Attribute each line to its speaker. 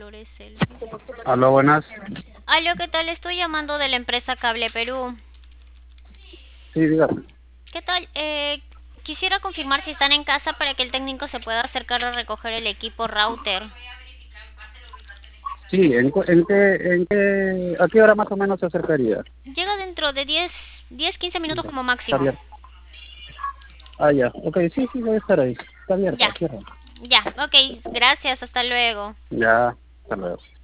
Speaker 1: Flores el...
Speaker 2: Aló, buenas.
Speaker 1: Aló, ¿qué tal? Estoy llamando de la empresa Cable Perú.
Speaker 2: Sí, dígame.
Speaker 1: ¿Qué tal? Quisiera confirmar si están en casa para que el técnico se pueda acercar a recoger el equipo router.
Speaker 2: Sí, ¿a qué hora más o menos se acercaría?
Speaker 1: Llega dentro de 10-15 minutos
Speaker 2: Ya,
Speaker 1: como
Speaker 2: está
Speaker 1: máximo.
Speaker 2: abierto. Ah, ya. Ok, sí, sí, debe estar ahí. Está abierta,
Speaker 1: Ya,
Speaker 2: cierra.
Speaker 1: ya, ok, gracias, hasta luego.
Speaker 2: Ya, hasta luego.